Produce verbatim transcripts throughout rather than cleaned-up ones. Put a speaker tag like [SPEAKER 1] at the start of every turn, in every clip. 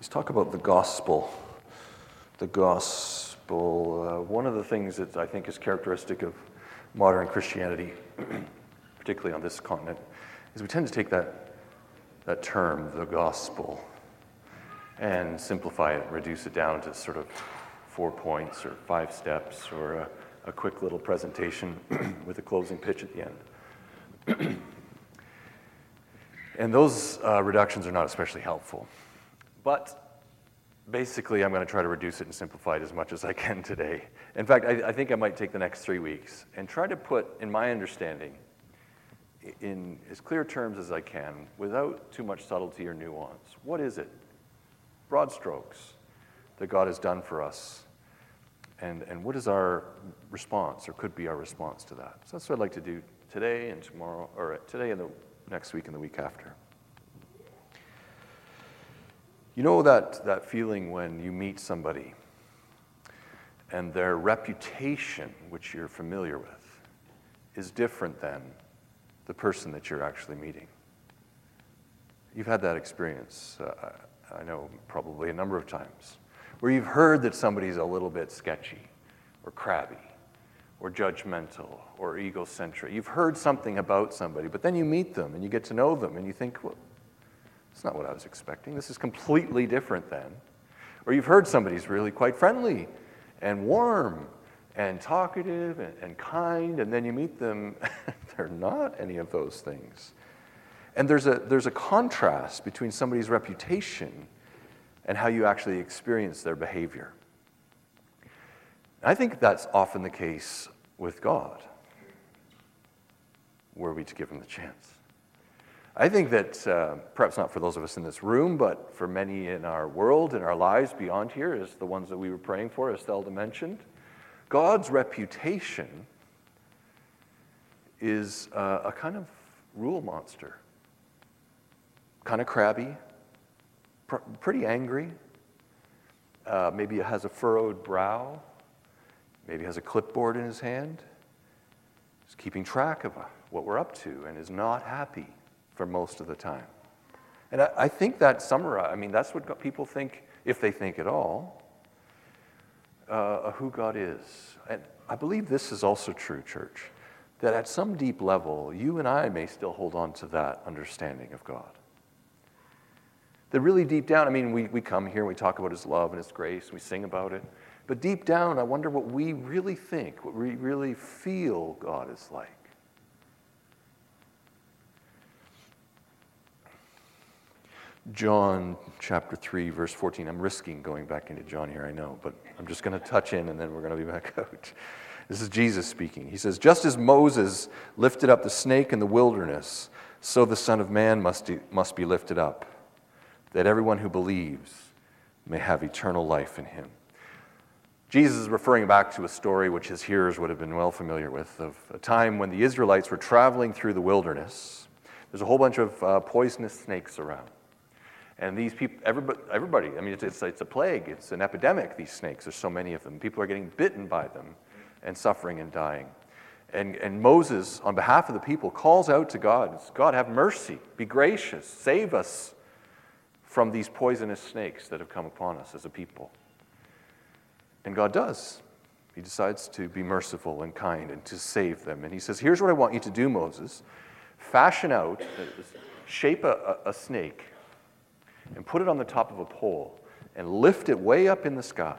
[SPEAKER 1] Let's talk about the gospel. The gospel. Uh, one of the things that I think is characteristic of modern Christianity, particularly on this continent, is we tend to take that, that term, the gospel, and simplify it, reduce it down to sort of four points or five steps or a, a quick little presentation with a closing pitch at the end. And those uh, reductions are not especially helpful. But basically, I'm going to try to reduce it and simplify it as much as I can today. In fact, I, I think I might take the next three weeks and try to put, in my understanding, in as clear terms as I can, without too much subtlety or nuance. What is it? Broad strokes that God has done for us. And, and what is our response, or could be our response to that? So that's what I'd like to do today and tomorrow, or today and the next week and the week after. You know that, that feeling when you meet somebody and their reputation, which you're familiar with, is different than the person that you're actually meeting. You've had that experience, uh, I know, probably a number of times, where you've heard that somebody's a little bit sketchy or crabby or judgmental or egocentric. You've heard something about somebody, but then you meet them and you get to know them and you think, well, it's not what I was expecting. This is completely different then. Or you've heard somebody's really quite friendly and warm and talkative and, and kind, and then you meet them, they're not any of those things. And there's a, there's a contrast between somebody's reputation and how you actually experience their behavior. I think that's often the case with God, were we to give him the chance. I think that, uh, perhaps not for those of us in this room, but for many in our world, in our lives beyond here, as the ones that we were praying for, as Thelda mentioned, God's reputation is uh, a kind of rule monster. Kind of crabby, pr- pretty angry, uh, maybe it has a furrowed brow, maybe has a clipboard in his hand, is keeping track of what we're up to and is not happy for most of the time. And I, I think that summarizes, I mean, that's what people think, if they think at all, uh, of who God is. And I believe this is also true, church, that at some deep level, you and I may still hold on to that understanding of God. That really deep down, I mean, we, we come here and we talk about his love and his grace, we sing about it, but deep down, I wonder what we really think, what we really feel God is like. John chapter three, verse fourteen. I'm risking going back into John here, I know, but I'm just going to touch in and then we're going to be back out. This is Jesus speaking. He says, just as Moses lifted up the snake in the wilderness, so the Son of Man must, must be lifted up, that everyone who believes may have eternal life in him. Jesus is referring back to a story which his hearers would have been well familiar with, of a time when the Israelites were traveling through the wilderness. There's a whole bunch of uh, poisonous snakes around. And these people, everybody, everybody I mean, it's, it's, it's a plague, it's an epidemic, these snakes. There's so many of them. People are getting bitten by them and suffering and dying. And, and Moses, on behalf of the people, calls out to God, God, have mercy, be gracious, save us from these poisonous snakes that have come upon us as a people. And God does. He decides to be merciful and kind and to save them. And he says, here's what I want you to do, Moses. Fashion out, shape a, a snake, and put it on the top of a pole and lift it way up in the sky.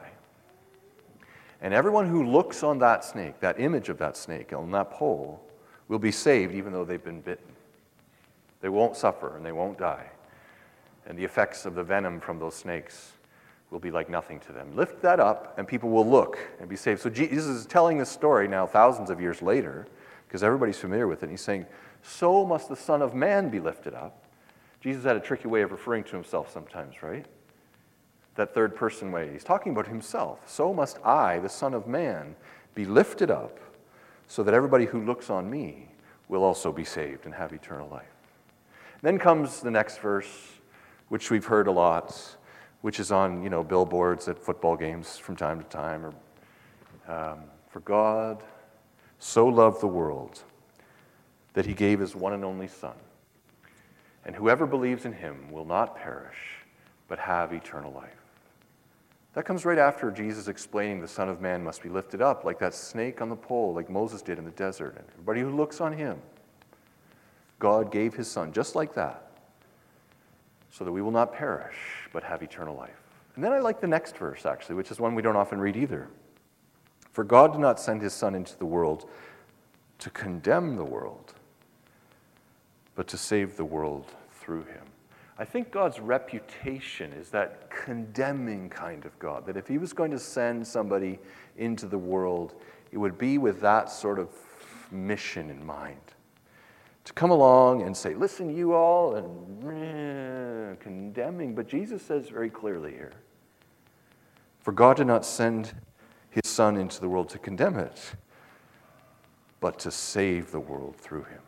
[SPEAKER 1] And everyone who looks on that snake, that image of that snake on that pole, will be saved even though they've been bitten. They won't suffer and they won't die. And the effects of the venom from those snakes will be like nothing to them. Lift that up and people will look and be saved. So Jesus is telling this story now thousands of years later, because everybody's familiar with it. And he's saying, so must the Son of Man be lifted up. Jesus had a tricky way of referring to himself sometimes, right? That third person way. He's talking about himself. So must I, the Son of Man, be lifted up so that everybody who looks on me will also be saved and have eternal life. Then comes the next verse, which we've heard a lot, which is on, you know, billboards at football games from time to time. Or, um, For God so loved the world that he gave his one and only Son, and whoever believes in him will not perish, but have eternal life. That comes right after Jesus explaining the Son of Man must be lifted up like that snake on the pole, like Moses did in the desert. And everybody who looks on him, God gave his Son just like that, so that we will not perish, but have eternal life. And then I like the next verse, actually, which is one we don't often read either. For God did not send his Son into the world to condemn the world, but to save the world through him. I think God's reputation is that condemning kind of God, that if he was going to send somebody into the world, it would be with that sort of mission in mind. To come along and say, listen, you all, and eh, condemning. But Jesus says very clearly here, for God did not send his Son into the world to condemn it, but to save the world through him.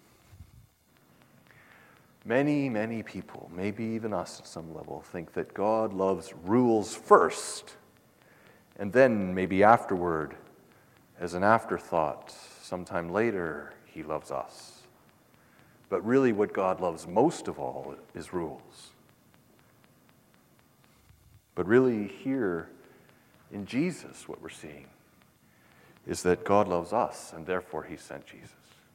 [SPEAKER 1] Many, many people, maybe even us at some level, think that God loves rules first, and then maybe afterward, as an afterthought, sometime later, he loves us. But really what God loves most of all is rules. But really here in Jesus, what we're seeing is that God loves us, and therefore he sent Jesus.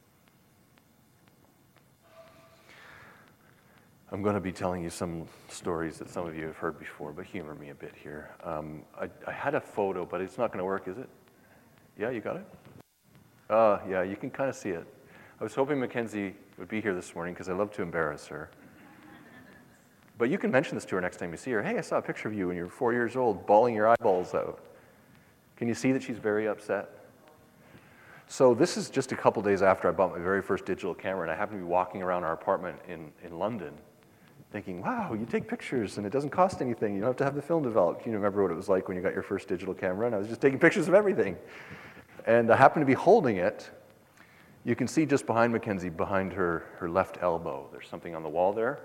[SPEAKER 1] I'm going to be telling you some stories that some of you have heard before, but humor me a bit here. Um, I, I had a photo, but it's not going to work, is it? Yeah, you got it? Uh, yeah, you can kind of see it. I was hoping Mackenzie would be here this morning because I love to embarrass her. But you can mention this to her next time you see her. Hey, I saw a picture of you when you were four years old, bawling your eyeballs out. Can you see that she's very upset? So this is just a couple days after I bought my very first digital camera, and I happened to be walking around our apartment in, in London thinking, wow, you take pictures and it doesn't cost anything. You don't have to have the film developed. Can you remember what it was like when you got your first digital camera? And I was just taking pictures of everything. And I happened to be holding it. You can see just behind Mackenzie, behind her, her left elbow, there's something on the wall there.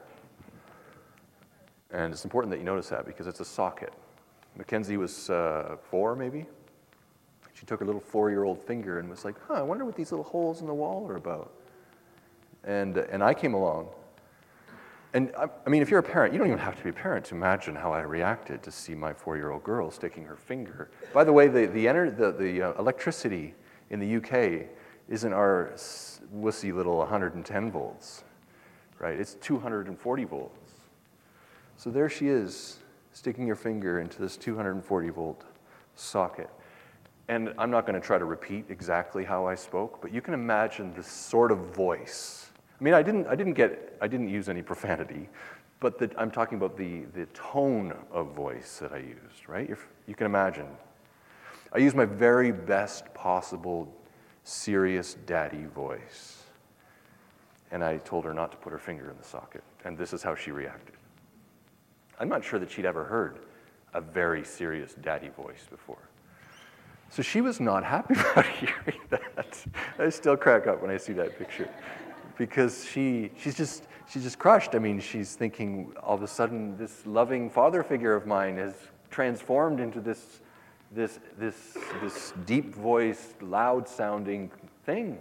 [SPEAKER 1] And it's important that you notice that because it's a socket. Mackenzie was uh, four, maybe. She took her little four-year-old finger and was like, huh, I wonder what these little holes in the wall are about. And, and I came along. And I, I mean, if you're a parent, you don't even have to be a parent to imagine how I reacted to see my four-year-old girl sticking her finger. By the way, the, the, ener- the, the uh, electricity in the U K isn't our wussy little one hundred ten volts, right? It's two hundred forty volts. So there she is, sticking her finger into this two hundred forty volt socket. And I'm not going to try to repeat exactly how I spoke, but you can imagine the sort of voice. I mean, I didn't, I didn't get, I didn't use any profanity, but the, I'm talking about the, the tone of voice that I used, right? If, you can imagine. I used my very best possible serious daddy voice. And I told her not to put her finger in the socket, and this is how she reacted. I'm not sure that she'd ever heard a very serious daddy voice before. So she was not happy about hearing that. I still crack up when I see that picture. Because she, she's just, she's just crushed. I mean, she's thinking all of a sudden this loving father figure of mine has transformed into this, this, this, this deep-voiced, loud-sounding thing.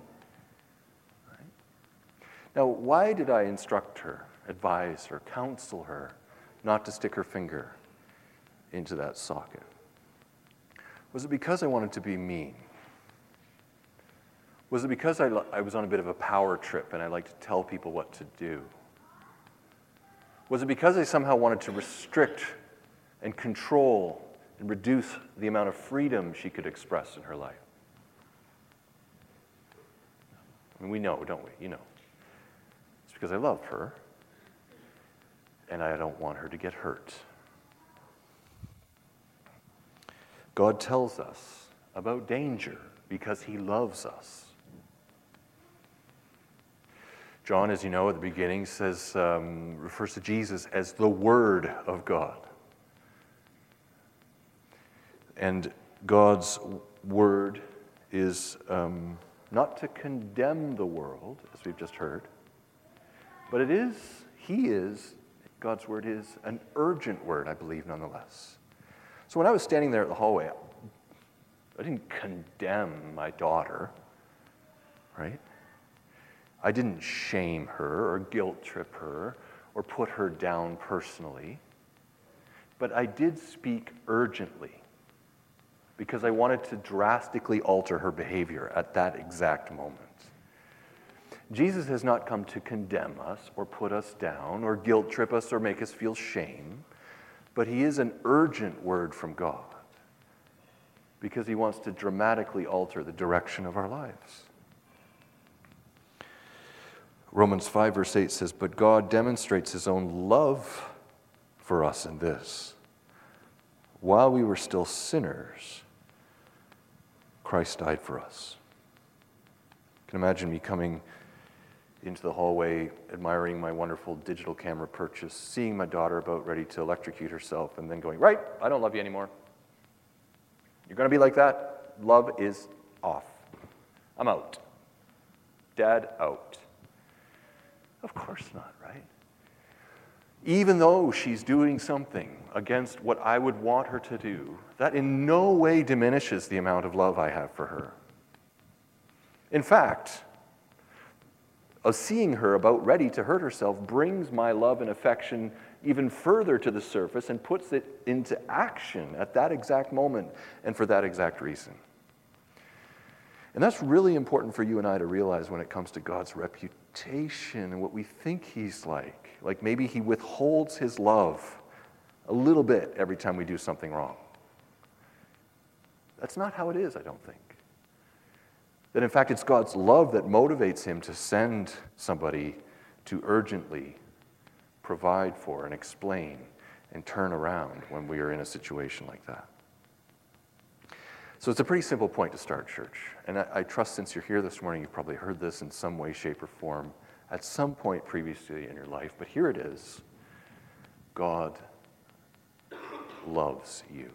[SPEAKER 1] Right? Now, why did I instruct her, advise her, counsel her not to stick her finger into that socket? Was it because I wanted to be mean? Was it because I, I was on a bit of a power trip and I like to tell people what to do? Was it because I somehow wanted to restrict and control and reduce the amount of freedom she could express in her life? I mean, we know, don't we? You know. It's because I love her and I don't want her to get hurt. God tells us about danger because he loves us. John, as you know, at the beginning says, um, refers to Jesus as the Word of God. And God's Word is um, not to condemn the world, as we've just heard, but it is, he is, God's Word is an urgent word, I believe, nonetheless. So when I was standing there at the hallway, I didn't condemn my daughter, right? I didn't shame her or guilt trip her or put her down personally. But I did speak urgently because I wanted to drastically alter her behavior at that exact moment. Jesus has not come to condemn us or put us down or guilt trip us or make us feel shame, but he is an urgent word from God because he wants to dramatically alter the direction of our lives. Romans five verse eight says, "But God demonstrates his own love for us in this. While we were still sinners, Christ died for us." I can imagine me coming into the hallway, admiring my wonderful digital camera purchase, seeing my daughter about ready to electrocute herself, and then going, "Right, I don't love you anymore. You're going to be like that? Love is off. I'm out. Dad, out." Of course not, right? Even though she's doing something against what I would want her to do, that in no way diminishes the amount of love I have for her. In fact, of seeing her about ready to hurt herself brings my love and affection even further to the surface and puts it into action at that exact moment and for that exact reason. And that's really important for you and I to realize when it comes to God's reputation and what we think he's like. Like maybe he withholds his love a little bit every time we do something wrong. That's not how it is, I don't think. That in fact, it's God's love that motivates him to send somebody to urgently provide for and explain and turn around when we are in a situation like that. So it's a pretty simple point to start, church. And I, I trust since you're here this morning, you've probably heard this in some way, shape, or form at some point previously in your life. But here it is. God loves you.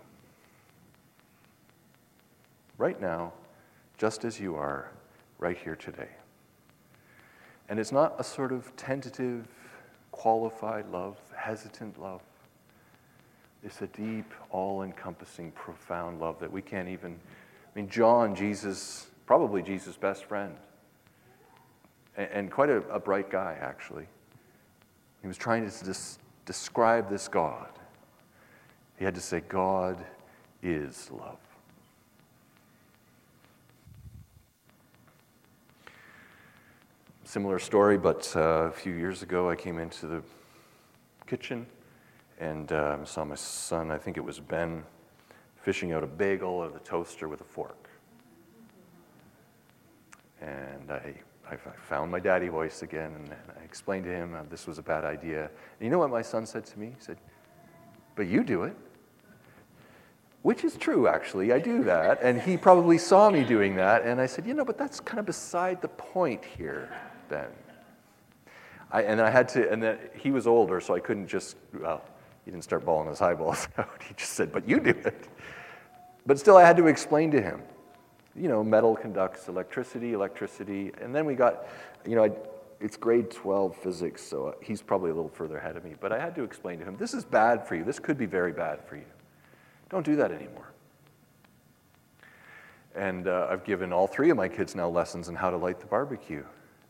[SPEAKER 1] Right now, just as you are, right here today. And it's not a sort of tentative, qualified love, hesitant love. It's a deep, all-encompassing, profound love that we can't even... I mean, John, Jesus, probably Jesus' best friend, and, and quite a, a bright guy, actually. He was trying to dis- describe this God. He had to say, God is love. Similar story, but uh, a few years ago I came into the kitchen and uh, saw my son, I think it was Ben, fishing out a bagel out of the toaster with a fork. And I, I found my daddy voice again, and I explained to him uh, this was a bad idea. And you know what my son said to me? He said, "But you do it." Which is true, actually. I do that. And he probably saw me doing that. And I said, you know, but that's kind of beside the point here, Ben. I, and I had to, and then he was older, so I couldn't just, well, he didn't start bawling his eyeballs out. He just said, "But you do it." But still, I had to explain to him, you know, metal conducts electricity, electricity. And then we got, you know, I, it's grade twelve physics, so he's probably a little further ahead of me. But I had to explain to him, this is bad for you. This could be very bad for you. Don't do that anymore. And uh, I've given all three of my kids now lessons on how to light the barbecue.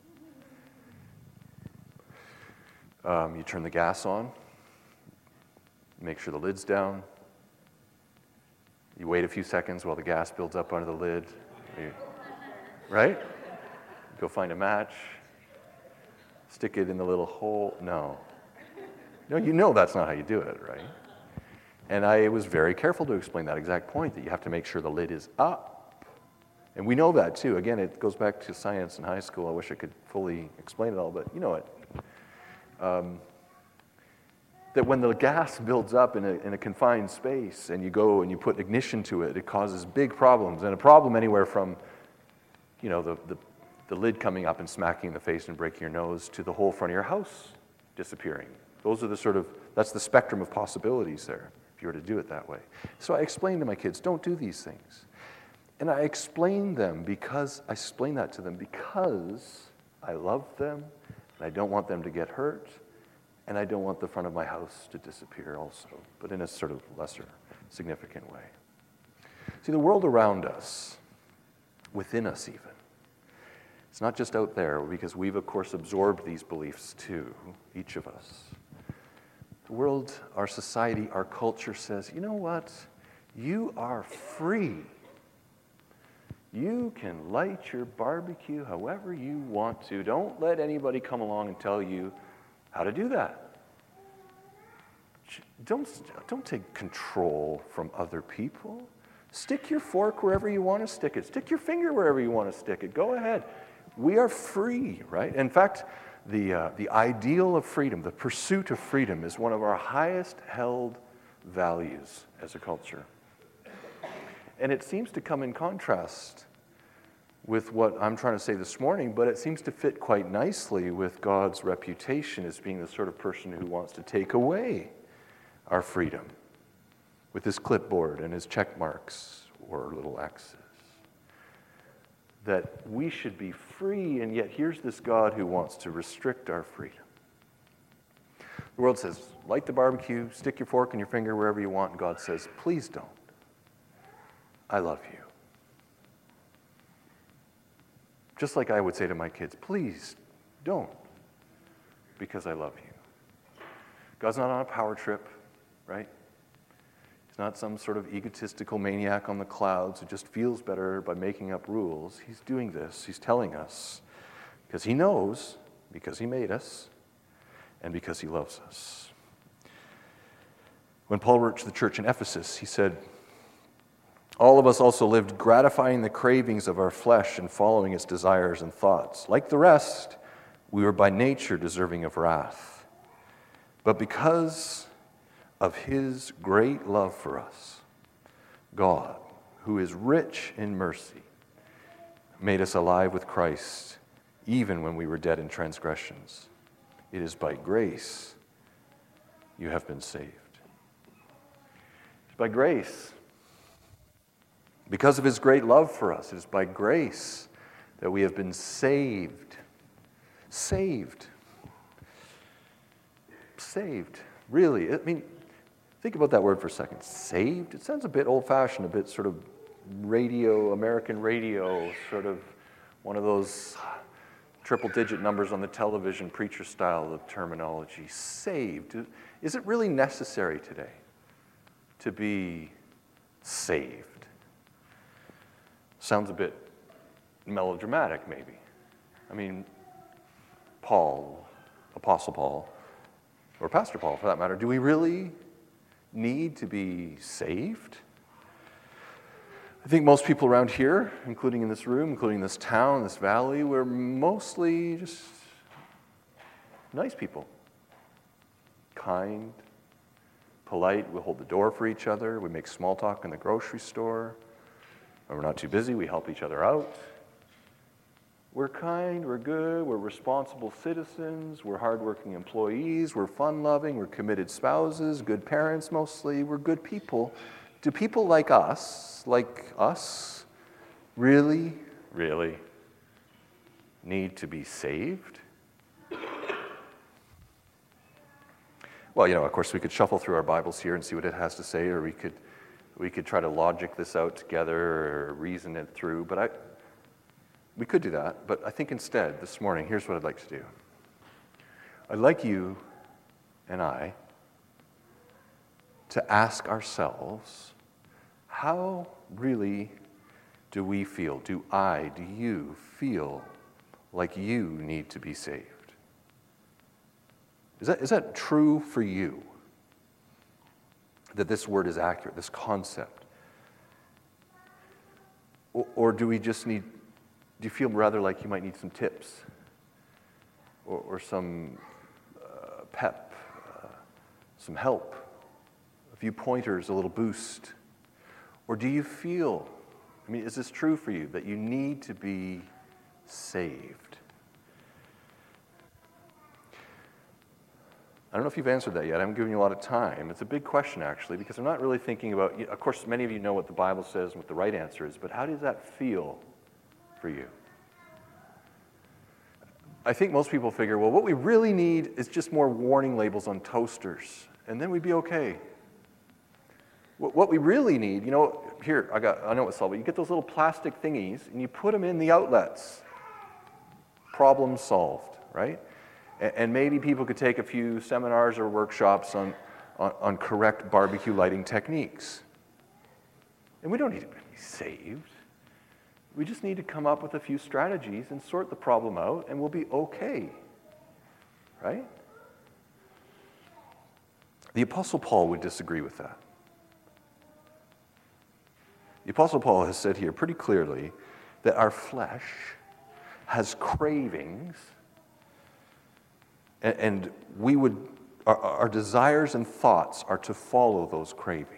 [SPEAKER 1] Um, you turn the gas on, make sure the lid's down. You wait a few seconds while the gas builds up under the lid. You, right? Go find a match, stick it in the little hole. No. No, you know that's not how you do it, right? And I was very careful to explain that exact point, that you have to make sure the lid is up. And we know that too. Again, it goes back to science in high school. I wish I could fully explain it all, but you know it. Um, that when the gas builds up in a, in a confined space and you go and you put ignition to it, it causes big problems. And a problem anywhere from, you know, the, the, the lid coming up and smacking in the face and breaking your nose to the whole front of your house disappearing. Those are the sort of, that's the spectrum of possibilities there, if you were to do it that way. So I explained to my kids, don't do these things. And I explained them because, I explained that to them because I love them, and I don't want them to get hurt, and I don't want the front of my house to disappear also, but in a sort of lesser, significant way. See, the world around us, within us even, it's not just out there, because we've, of course, absorbed these beliefs too, each of us. The world, our society, our culture says, you know what? You are free. You can light your barbecue however you want to. Don't let anybody come along and tell you how to do that. Don't, don't take control from other people. Stick your fork wherever you want to stick it. Stick your finger wherever you want to stick it. Go ahead. We are free, right? In fact, the, uh, the ideal of freedom, the pursuit of freedom, is one of our highest held values as a culture. And it seems to come in contrast with what I'm trying to say this morning, but it seems to fit quite nicely with God's reputation as being the sort of person who wants to take away our freedom with his clipboard and his check marks or little X's. That we should be free, and yet here's this God who wants to restrict our freedom. The world says, light the barbecue, stick your fork in your finger wherever you want, and God says, please don't. I love you. Just like I would say to my kids, please don't, because I love you. God's not on a power trip, right? He's not some sort of egotistical maniac on the clouds who just feels better by making up rules. He's doing this. He's telling us because he knows, because he made us, and because he loves us. When Paul wrote to the church in Ephesus, he said, all of us also lived gratifying the cravings of our flesh and following its desires and thoughts. Like the rest, we were by nature deserving of wrath. But because of his great love for us, God, who is rich in mercy, made us alive with Christ, even when we were dead in transgressions. It is by grace you have been saved. It's by grace. Because of his great love for us, it is by grace that we have been saved. Saved. Saved. Really. I mean, think about that word for a second. Saved. It sounds a bit old-fashioned, a bit sort of radio, American radio, sort of one of those triple-digit numbers on the television, preacher style of terminology. Saved. Is it really necessary today to be saved? Sounds a bit melodramatic, maybe. I mean, Paul, Apostle Paul, or Pastor Paul, for that matter, do we really need to be saved? I think most people around here, including in this room, including this town, this valley, we're mostly just nice people. Kind, polite, we hold the door for each other, we make small talk in the grocery store. When we're not too busy, we help each other out. We're kind, we're good, we're responsible citizens, we're hardworking employees, we're fun-loving, we're committed spouses, good parents mostly, we're good people. Do people like us, like us, really, really need to be saved? Well, you know, of course, we could shuffle through our Bibles here and see what it has to say, or we could We could try to logic this out together or reason it through, but I, we could do that. But I think instead, this morning, here's what I'd like to do. I'd like you and I to ask ourselves, how really do we feel? Do I, do you feel like you need to be saved? Is that, is that true for you? That this word is accurate, this concept? Or, or do we just need, do you feel rather like you might need some tips? Or, or some uh, pep, uh, some help, a few pointers, a little boost? Or do you feel, I mean, is this true for you, that you need to be saved? I don't know if you've answered that yet. I haven't given you a lot of time. It's a big question, actually, because I'm not really thinking about, of course, many of you know what the Bible says and what the right answer is, but how does that feel for you? I think most people figure, well, what we really need is just more warning labels on toasters, and then we'd be okay. What we really need, you know, here, I got, I know what's solved, but you get those little plastic thingies, and you put them in the outlets. Problem solved, right? And maybe people could take a few seminars or workshops on, on, on correct barbecue lighting techniques. And we don't need to be saved. We just need to come up with a few strategies and sort the problem out, and we'll be okay. Right? The Apostle Paul would disagree with that. The Apostle Paul has said here pretty clearly that our flesh has cravings, and, and we would, our, our desires and thoughts are to follow those cravings.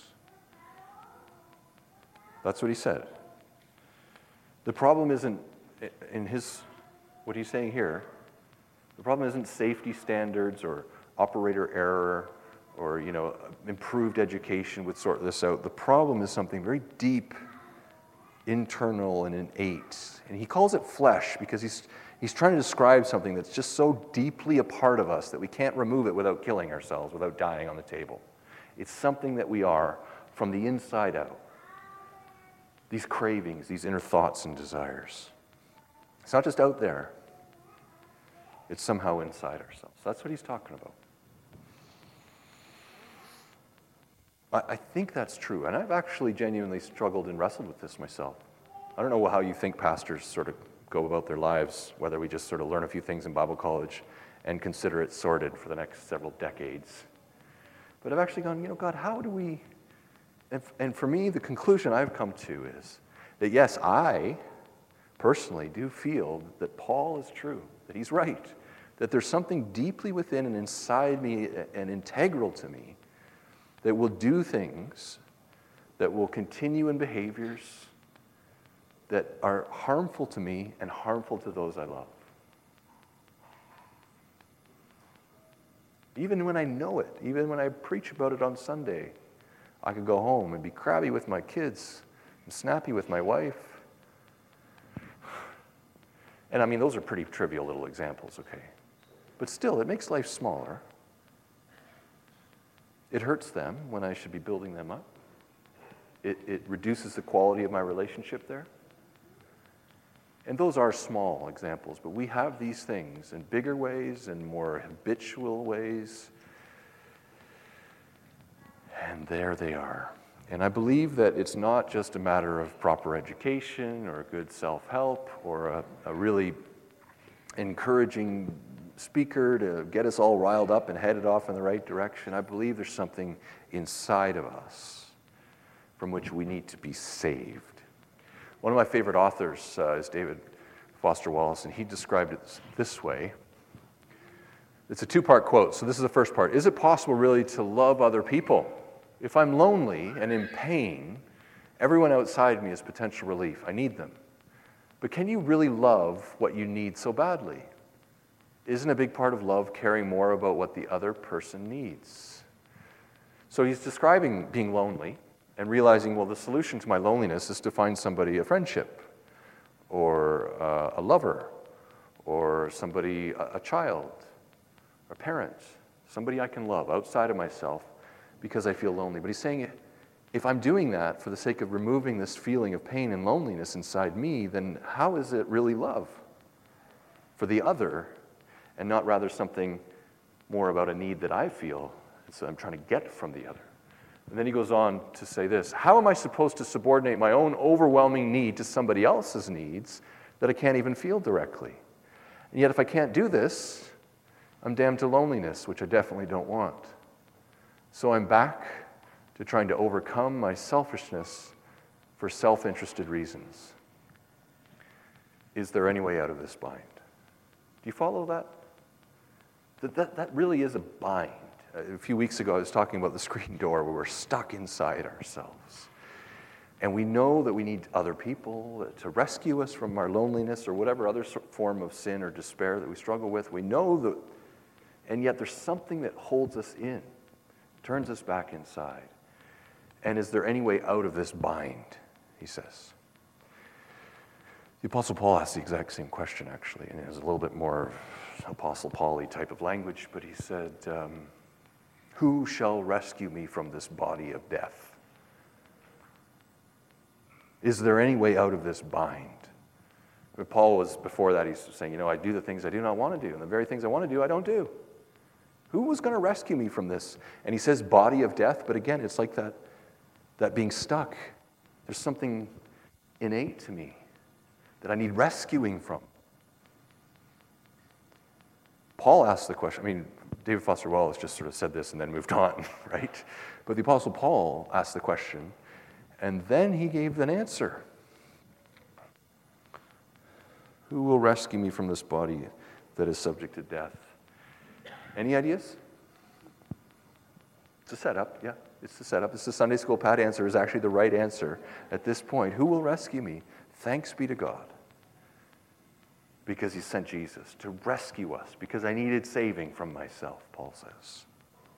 [SPEAKER 1] That's what he said. The problem isn't, in his, what he's saying here, the problem isn't safety standards or operator error or, you know, improved education would sort this out. The problem is something very deep, internal, and innate. And he calls it flesh because he's, he's trying to describe something that's just so deeply a part of us that we can't remove it without killing ourselves, without dying on the table. It's something that we are from the inside out. These cravings, these inner thoughts and desires. It's not just out there. It's somehow inside ourselves. That's what he's talking about. I think that's true, and I've actually genuinely struggled and wrestled with this myself. I don't know how you think pastors sort of go about their lives, whether we just sort of learn a few things in Bible college and consider it sorted for the next several decades. But I've actually gone, you know, God, how do we... And, and for me, the conclusion I've come to is that, yes, I personally do feel that Paul is true, that he's right, that there's something deeply within and inside me and integral to me that will do things, that will continue in behaviors that are harmful to me and harmful to those I love. Even when I know it, even when I preach about it on Sunday, I could go home and be crabby with my kids and snappy with my wife. And I mean, those are pretty trivial little examples, okay? But still, it makes life smaller. It hurts them when I should be building them up. It, it reduces the quality of my relationship there. And those are small examples, but we have these things in bigger ways and more habitual ways. And there they are. And I believe that it's not just a matter of proper education or good self-help or a, a really encouraging speaker to get us all riled up and headed off in the right direction. I believe there's something inside of us from which we need to be saved. One of my favorite authors uh, is David Foster Wallace, and he described it this way. It's a two-part quote, so this is the first part. Is it possible really to love other people? If I'm lonely and in pain, everyone outside me is potential relief. I need them. But can you really love what you need so badly? Isn't a big part of love caring more about what the other person needs? So he's describing being lonely and realizing, well, the solution to my loneliness is to find somebody, a friendship, or uh, a lover, or somebody, a, a child, a parent, somebody I can love outside of myself because I feel lonely. But he's saying, if I'm doing that for the sake of removing this feeling of pain and loneliness inside me, then how is it really love for the other and not rather something more about a need that I feel, and so I'm trying to get from the other? And then he goes on to say this: how am I supposed to subordinate my own overwhelming need to somebody else's needs that I can't even feel directly? And yet if I can't do this, I'm damned to loneliness, which I definitely don't want. So I'm back to trying to overcome my selfishness for self-interested reasons. Is there any way out of this bind? Do you follow that? That, that, that really is a bind. A few weeks ago, I was talking about the screen door where we're stuck inside ourselves. And we know that we need other people to rescue us from our loneliness or whatever other form of sin or despair that we struggle with. We know that, and yet there's something that holds us in, turns us back inside. And is there any way out of this bind, he says. The Apostle Paul asks the exact same question, actually, and it has a little bit more Apostle Paul-y type of language, but he said, um, who shall rescue me from this body of death? Is there any way out of this bind? But Paul was, before that, he's saying, you know, I do the things I do not want to do, and the very things I want to do, I don't do. Who was going to rescue me from this? And he says body of death, but again, it's like that, that being stuck. There's something innate to me that I need rescuing from. Paul asked the question, I mean, David Foster Wallace just sort of said this and then moved on, right? But the Apostle Paul asked the question, and then he gave an answer. Who will rescue me from this body that is subject to death? Any ideas? It's a setup, yeah. It's the setup. It's the Sunday school pat answer is actually the right answer at this point. Who will rescue me? Thanks be to God. Because he sent Jesus to rescue us, because I needed saving from myself, Paul says.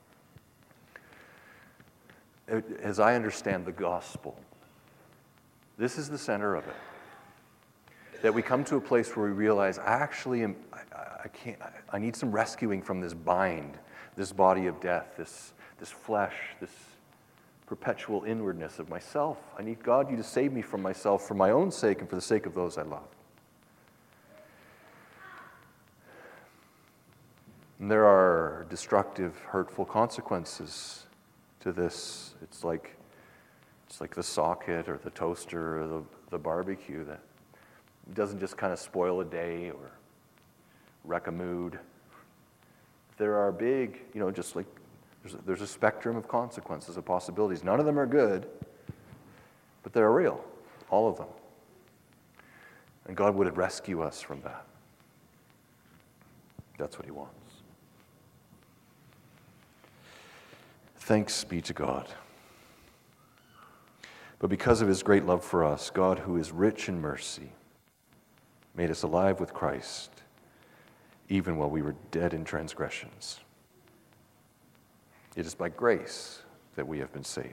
[SPEAKER 1] As I understand the gospel, this is the center of it. That we come to a place where we realize, I actually am, I, I can't, I need some rescuing from this bind, this body of death, this, this flesh, this perpetual inwardness of myself. I need God, you to save me from myself for my own sake and for the sake of those I love. And there are destructive, hurtful consequences to this. It's like, it's like the socket or the toaster or the, the barbecue that doesn't just kind of spoil a day or wreck a mood. There are big, you know, just like there's a, there's a spectrum of consequences, of possibilities. None of them are good, but they're real, all of them. And God would rescue us from that. That's what he wants. Thanks be to God. But because of his great love for us, God, who is rich in mercy, made us alive with Christ, even while we were dead in transgressions. It is by grace that we have been saved.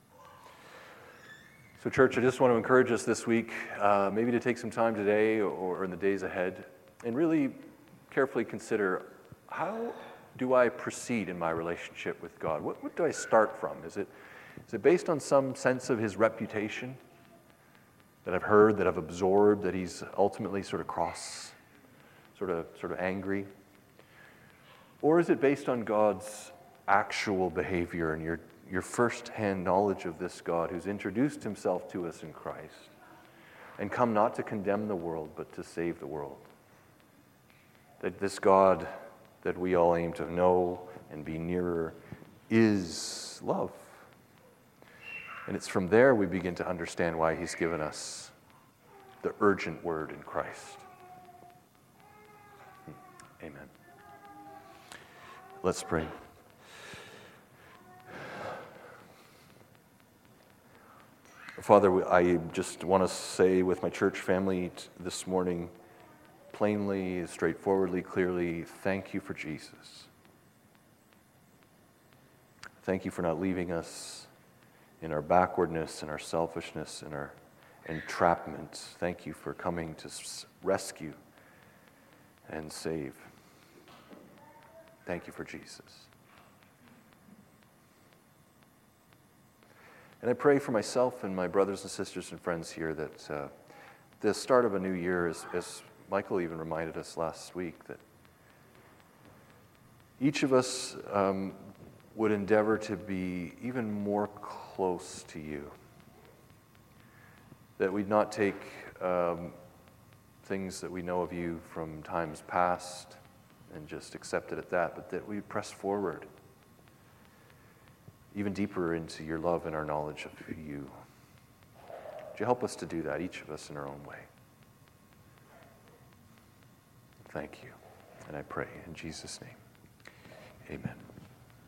[SPEAKER 1] So, church, I just want to encourage us this week, uh, maybe to take some time today or, or in the days ahead, and really carefully consider, how do I proceed in my relationship with God? What, what do I start from? Is it, is it based on some sense of his reputation that I've heard, that I've absorbed, that he's ultimately sort of cross, sort of, sort of angry? Or is it based on God's actual behavior and your, your first-hand knowledge of this God who's introduced himself to us in Christ and come not to condemn the world, but to save the world? That this God that we all aim to know and be nearer is love. And it's from there we begin to understand why he's given us the urgent word in Christ. Amen. Let's pray. Father, I just want to say with my church family this morning, plainly, straightforwardly, clearly, thank you for Jesus. Thank you for not leaving us in our backwardness, in our selfishness, in our entrapment. Thank you for coming to rescue and save. Thank you for Jesus. And I pray for myself and my brothers and sisters and friends here that uh, the start of a new year, as, as Michael even reminded us last week, that each of us um, would endeavor to be even more close to you. That we'd not take um, things that we know of you from times past and just accept it at that, but that we press forward even deeper into your love and our knowledge of you. Would you help us to do that, each of us in our own way? Thank you. And I pray in Jesus' name, amen.